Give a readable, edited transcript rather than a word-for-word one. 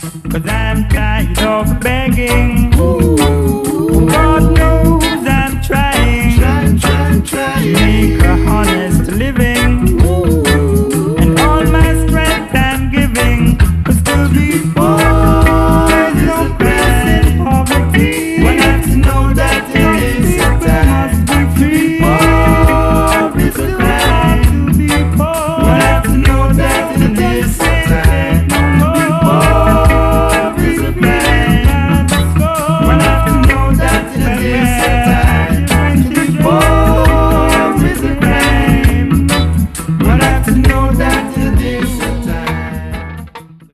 'cause I'm tired of begging. God knows I'm trying to make a honest living.